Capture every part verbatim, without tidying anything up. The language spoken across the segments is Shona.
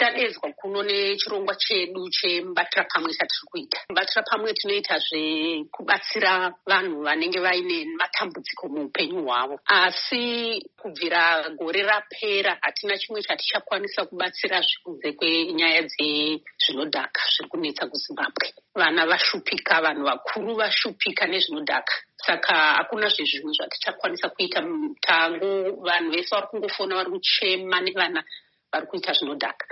ndadedzwa kuno nechirongwa chedu chemubatira pamwe chatiri kuita. Mubatira pamwe tinoita zvekubatsira vanhu vanenge vaine matambudziko muupenyu hwavo, asi kubvira gore rapera hatina chimwe chatichakwanisa kubatsira kunze kwenyaya dzezvinodhaka zviri kunetsa kuZimbabwe. Vana vashupika, vanhu vakuru vashupika nezvinodhaka, saka hakuna zvezvimwe zvatichakwanisa kuita mutango. Vanhu vese vari kungofona, vari kuchema nevana vari kuita zvinodhaka.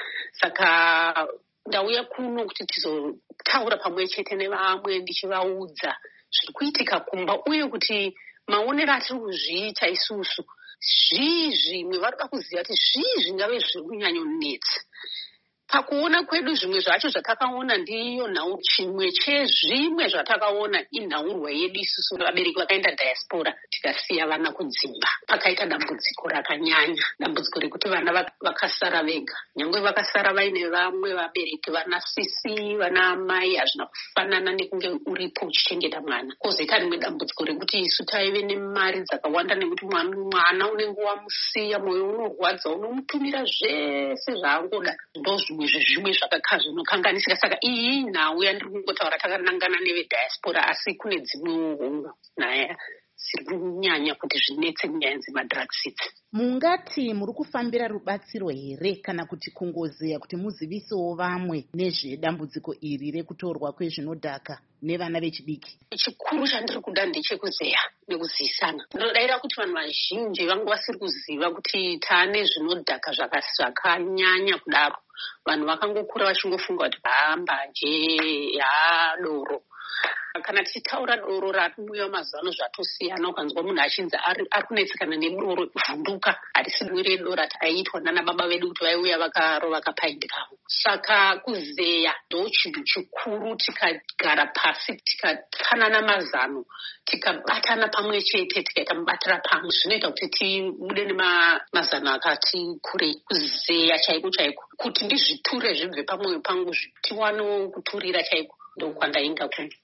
Saka ndauya kuno kuti tizotaura pamwe chete nevamwe ndichivaudza zviri kuitika kumba, uye kuti maonero atiri kuzviita isusu zvii zvimwe varoda kuziva kuti zvii zvingave zviri kunyanyonetsa. Pakuona kwedu zvimwe zvacho zvatakaona ndiyo nhau, chimwe chezvimwe zvatakaona inhaurwa yedu isusu vabereki vakaenda diaspora tikasiya vana kudzimba. Pakaita dambudziko rakanyanya, dambudziko rekuti vana vakasara vega, nyangwe vakasara vaine vamwe vabereki, vana sisi, vana mai, hazvina kufanana nekunge uripo uchichengeta mwana. Kozoita rimwe dambudziko rekuti isu taive nemari dzakawanda nekuti mwana unenge wamusiya, mwoyo unorwadza, unomutumira zvese zvaangoda. Ndozvimwe zvezvimwe zvakakha zvinokanganisika. Saka iyi nhau yandiri kungotaura takanangana nevedhiaspora, asi kune dzimwewo nyaya dziri kunyanya kuti zvinetse nyaya dzemadrugs idzi. Mungati muri kufambira rubatsiro here kana kuti kungozeya kuti muzivisewo vamwe nezvedambudziko iri rekutorwa kwezvinodhaka nevana vechidiki? Chikuru chandiri kuda ndechekuzeya nekuzivisana. Ndinodaira kuti vanhu vazhinji vange vasiri kuziva kuti taane zvinodhaka zvakanyanya kudaro. Vanhu vakangokura vachingofunga kuti mbanje, doro. Kana tichitaura doro ratimuya mazuva ano zvatosiyana, ukanzwa munhu achinzi ari kunetsekana nedoro kuvhunduka, harisi doro doro rataitwa nana baba vedu kuti vaiuya vakarova kapaindi kavo. Saka kuzeya ndo chinhu chikuru. Tikagara pasi, tikapanana mazano, tikabatana pamwe chete, tikaita mubatira pamwe, zvinoita kuti tibude nemazano akati kurei. Kuzeya chaiko chaiko, kuti ndizviture zvibve pamwoyo pangu tiwane kuturira chaiko, ndokwandainga kuno.